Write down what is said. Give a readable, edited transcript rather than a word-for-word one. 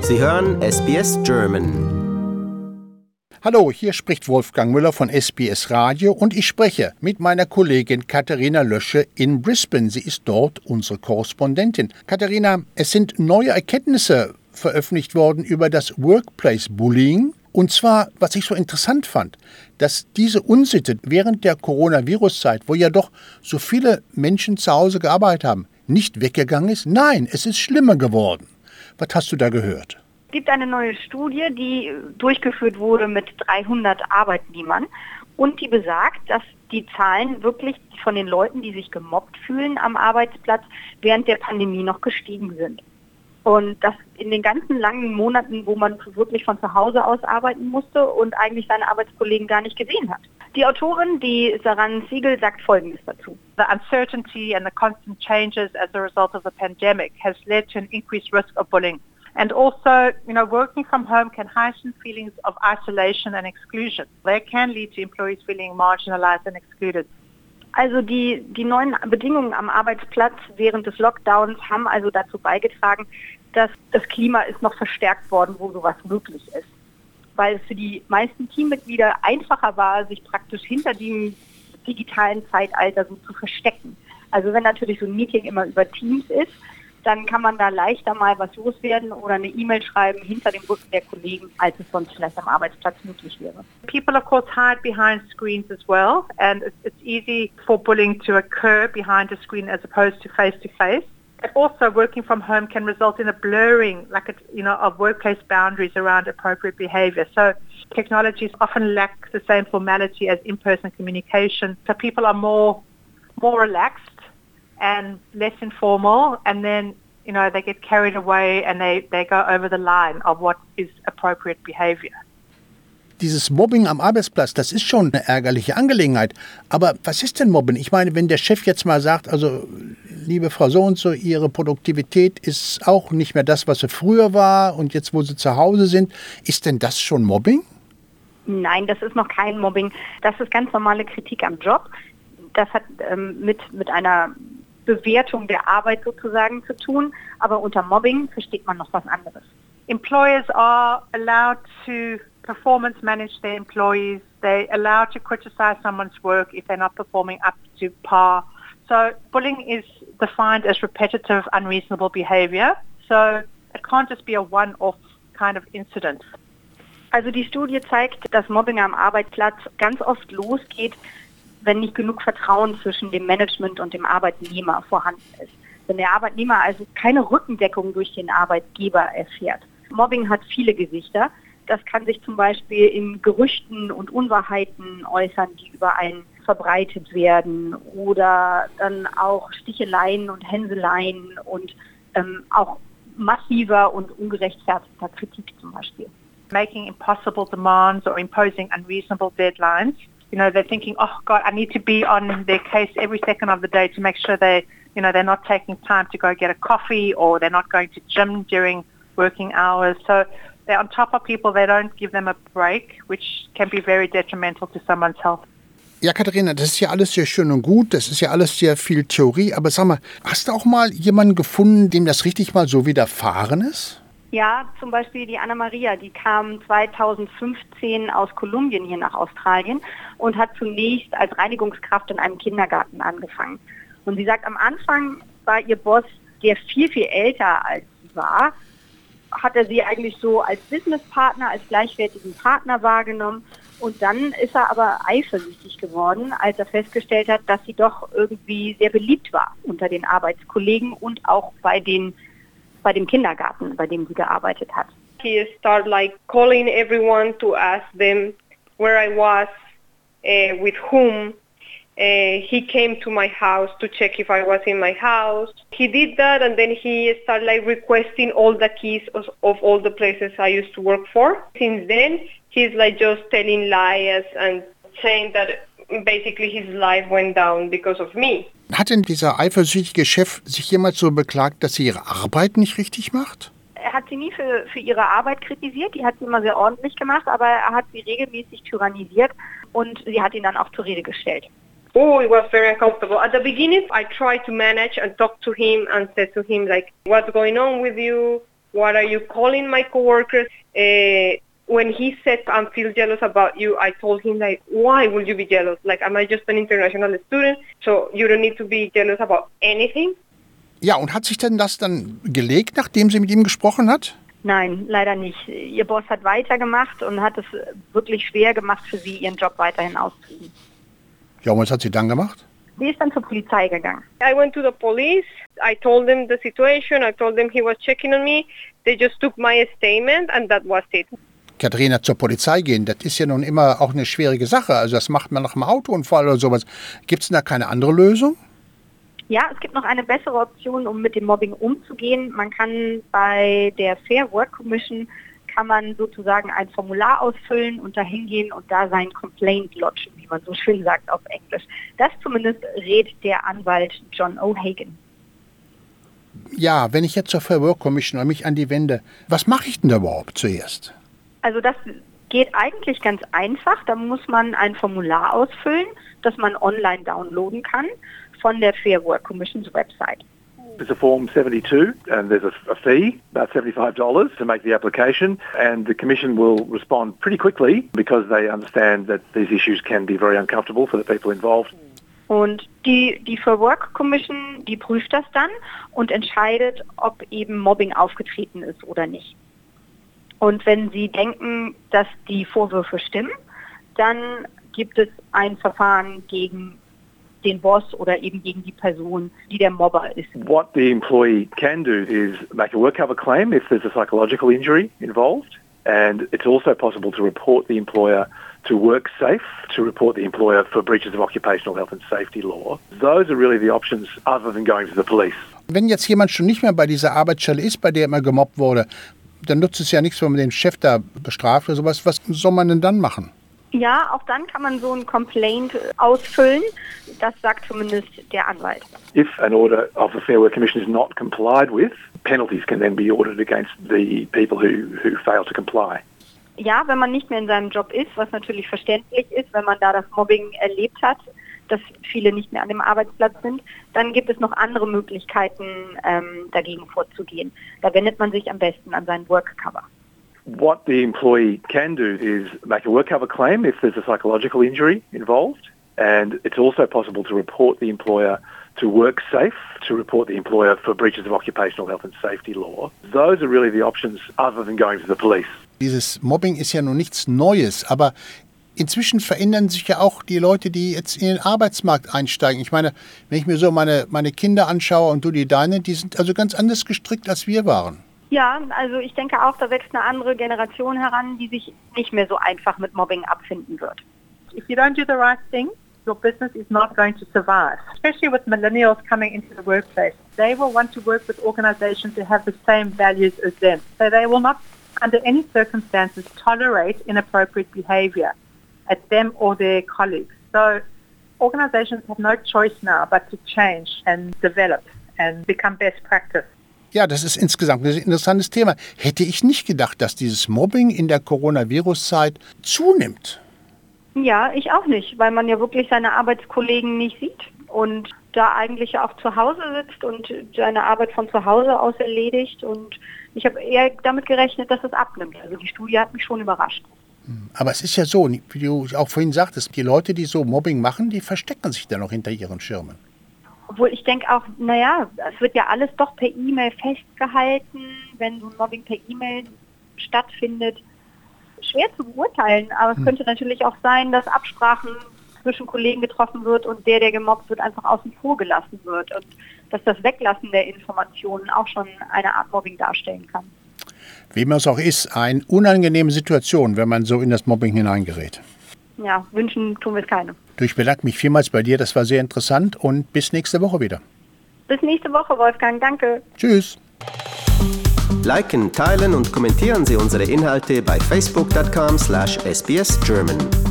Sie hören SBS German. Hallo, hier spricht Wolfgang Müller von SBS Radio und ich spreche mit meiner Kollegin Katharina Lösche in Brisbane. Sie ist dort unsere Korrespondentin. Katharina, es sind neue Erkenntnisse veröffentlicht worden über das Workplace Bullying. Und zwar, was ich so interessant fand, dass diese Unsitte während der Coronavirus-Zeit, wo ja doch so viele Menschen zu Hause gearbeitet haben, nicht weggegangen ist. Nein, es ist schlimmer geworden. Was hast du da gehört? Es gibt eine neue Studie, die durchgeführt wurde mit 300 Arbeitnehmern und die besagt, dass die Zahlen wirklich von den Leuten, die sich gemobbt fühlen am Arbeitsplatz, während der Pandemie noch gestiegen sind. Und das in den ganzen langen Monaten, wo man wirklich von zu Hause aus arbeiten musste und eigentlich seine Arbeitskollegen gar nicht gesehen hat. Die Autorin, die Saran Siegel, sagt Folgendes dazu. The uncertainty and the constant changes as a result of the pandemic has led to an increased risk of bullying. And also, working from home can heighten feelings of isolation and exclusion. They can lead to employees feeling marginalized and excluded. Also die neuen Bedingungen am Arbeitsplatz während des Lockdowns haben also dazu beigetragen, dass das Klima ist noch verstärkt worden, wo sowas möglich ist. Weil es für die meisten Teammitglieder einfacher war, sich praktisch hinter dem digitalen Zeitalter so zu verstecken. Also wenn natürlich so ein Meeting immer über Teams ist, dann kann man da leichter mal was loswerden oder eine E-Mail schreiben hinter dem Rücken der Kollegen, als es sonst vielleicht am Arbeitsplatz möglich wäre. People, of course, hide behind screens as well, and it's easy for bullying to occur behind a screen as opposed to face-to-face. Also, working from home can result in a blurring, of workplace boundaries around appropriate behavior. So, technologies often lack the same formality as in-person communication. So, people are more relaxed and less informal, and then, they get carried away and they go over the line of what is appropriate behavior. Dieses Mobbing am Arbeitsplatz, das ist schon eine ärgerliche Angelegenheit. Aber was ist denn Mobbing? Ich meine, wenn der Chef jetzt mal sagt, also, liebe Frau so und so, Ihre Produktivität ist auch nicht mehr das, was sie früher war und jetzt, wo Sie zu Hause sind, ist denn das schon Mobbing? Nein, das ist noch kein Mobbing. Das ist ganz normale Kritik am Job. Das hat mit einer Bewertung der Arbeit sozusagen zu tun, aber unter Mobbing versteht man noch was anderes. Employers are allowed to performance manage their employees. They're allowed to criticize someone's work if they're not performing up to par. So bullying is defined as repetitive, unreasonable behavior. So it can't just be a one-off kind of incident. Also die Studie zeigt, dass Mobbing am Arbeitsplatz ganz oft losgeht, wenn nicht genug Vertrauen zwischen dem Management und dem Arbeitnehmer vorhanden ist. Wenn der Arbeitnehmer also keine Rückendeckung durch den Arbeitgeber erfährt. Mobbing hat viele Gesichter. Das kann sich zum Beispiel in Gerüchten und Unwahrheiten äußern, die über einen verbreitet werden, oder dann auch Sticheleien und Hänseleien und auch massiver und ungerechtfertigter Kritik zum Beispiel. Making impossible demands or imposing unreasonable deadlines. They're thinking, oh God, I need to be on their case every second of the day to make sure they're not taking time to go get a coffee, or they're not going to gym during working hours. So they're on top of people. They don't give them a break, which can be very detrimental to someone's health. Ja, Katharina, das ist ja alles sehr schön und gut. Das ist ja alles sehr viel Theorie. Aber sag mal, hast du auch mal jemanden gefunden, dem das richtig mal so widerfahren ist? Ja, zum Beispiel die Anna-Maria, die kam 2015 aus Kolumbien hier nach Australien und hat zunächst als Reinigungskraft in einem Kindergarten angefangen. Und sie sagt, am Anfang war ihr Boss, der viel, viel älter als sie war, hat er sie eigentlich so als Businesspartner, als gleichwertigen Partner wahrgenommen. Und dann ist er aber eifersüchtig geworden, als er festgestellt hat, dass sie doch irgendwie sehr beliebt war unter den Arbeitskollegen und auch bei dem Kindergarten, bei dem sie gearbeitet hat. He started calling everyone to ask them where I was, with whom. He came to my house to check if I was in my house. He did that, and then he started requesting all the keys of all the places I used to work for. Since then, he's just telling lies and saying that basically his life went down because of me. Hat denn dieser eifersüchtige Chef sich jemals so beklagt, dass sie ihre Arbeit nicht richtig macht? Er hat sie nie für ihre Arbeit kritisiert, die hat sie immer sehr ordentlich gemacht, aber er hat sie regelmäßig tyrannisiert und sie hat ihn dann auch zur Rede gestellt. Oh, it was very uncomfortable. At the beginning, I tried to manage and talk to him and said to him, what's going on with you? what are you calling my coworkers? When he said, I feel jealous about you, I told him, like, why would you be jealous? Like, am I just an international student? So you don't need to be jealous about anything. Ja, und hat sich denn das dann gelegt, nachdem sie mit ihm gesprochen hat? Nein, leider nicht. Ihr Boss hat weitergemacht und hat es wirklich schwer gemacht für sie, ihren Job weiterhin auszuüben. Ja, und was hat sie dann gemacht? Sie ist dann zur Polizei gegangen. I went to the police. I told them the situation. I told them he was checking on me. They just took my statement and that was it. Katharina, zur Polizei gehen, das ist ja nun immer auch eine schwierige Sache. Also das macht man nach einem Autounfall oder sowas. Gibt es denn da keine andere Lösung? Ja, es gibt noch eine bessere Option, um mit dem Mobbing umzugehen. Man kann bei der Fair Work Commission sozusagen ein Formular ausfüllen und da hingehen und da sein Complaint lodgen, wie man so schön sagt auf Englisch. Das zumindest rät der Anwalt John O'Hagan. Ja, wenn ich jetzt zur Fair Work Commission mich an die wende, was mache ich denn da überhaupt zuerst? Also das geht eigentlich ganz einfach. Da muss man ein Formular ausfüllen, das man online downloaden kann von der Fair Work Commission's Website. It's a Form 72 and there's a fee, about $75 to make the application, and the Commission will respond pretty quickly because they understand that these issues can be very uncomfortable for the people involved. Und die Fair Work Commission, die prüft das dann und entscheidet, ob eben Mobbing aufgetreten ist oder nicht. Und wenn sie denken, dass die Vorwürfe stimmen, dann gibt es ein Verfahren gegen den Boss oder eben gegen die Person, die der Mobber ist. What the employee can do is make a work cover claim if there's a psychological injury involved, and it's also possible to report the employer to WorkSafe, to report the employer for breaches of occupational health and safety law. Those are really the options other than going to the police. Wenn jetzt jemand schon nicht mehr bei dieser Arbeitsstelle ist, bei der immer gemobbt wurde, dann nutzt es ja nichts, wenn man den Chef da bestraft oder sowas. Was soll man denn dann machen? Ja, auch dann kann man so ein Complaint ausfüllen. Das sagt zumindest der Anwalt. If an order of the Fair Work Commission is not complied with, penalties can then be ordered against the people who fail to comply. Ja, wenn man nicht mehr in seinem Job ist, was natürlich verständlich ist, wenn man da das Mobbing erlebt hat, dass viele nicht mehr an dem Arbeitsplatz sind, dann gibt es noch andere Möglichkeiten, dagegen vorzugehen. Da wendet man sich am besten an sein Workcover. What the employee can do is make a work cover claim if there's a psychological injury involved, and it's also possible to report the employer to WorkSafe, to report the employer for breaches of occupational health and safety law. Those are really the options other than going to the police. Dieses Mobbing ist ja nun nichts Neues, aber inzwischen verändern sich ja auch die Leute, die jetzt in den Arbeitsmarkt einsteigen. Ich meine, wenn ich mir so meine Kinder anschaue und du die deine, die sind also ganz anders gestrickt, als wir waren. Ja, also ich denke auch, da wächst eine andere Generation heran, die sich nicht mehr so einfach mit Mobbing abfinden wird. If you don't do the right thing, your business is not going to survive. Especially with millennials coming into the workplace. They will want to work with organizations that have the same values as them. So they will not, under any circumstances, tolerate inappropriate behavior at them or their colleagues. So organizations have no choice now but to change and develop and become best practice. Ja, das ist insgesamt ein interessantes Thema. Hätte ich nicht gedacht, dass dieses Mobbing in der Coronavirus-Zeit zunimmt. Ja, ich auch nicht, weil man ja wirklich seine Arbeitskollegen nicht sieht und da eigentlich auch zu Hause sitzt und seine Arbeit von zu Hause aus erledigt. Und ich habe eher damit gerechnet, dass es abnimmt. Also die Studie hat mich schon überrascht. Aber es ist ja so, wie du auch vorhin sagtest, die Leute, die so Mobbing machen, die verstecken sich dann noch hinter ihren Schirmen. Obwohl ich denke auch, naja, es wird ja alles doch per E-Mail festgehalten, wenn so ein Mobbing per E-Mail stattfindet. Schwer zu beurteilen, aber es könnte natürlich auch sein, dass Absprachen zwischen Kollegen getroffen wird und der gemobbt wird, einfach außen vor gelassen wird und dass das Weglassen der Informationen auch schon eine Art Mobbing darstellen kann. Wie man es auch ist, eine unangenehme Situation, wenn man so in das Mobbing hineingerät. Ja, wünschen tun wir es keine. Ich bedanke mich vielmals bei dir, das war sehr interessant und bis nächste Woche wieder. Bis nächste Woche, Wolfgang, danke. Tschüss. Liken, teilen und kommentieren Sie unsere Inhalte bei facebook.com/sbsgerman.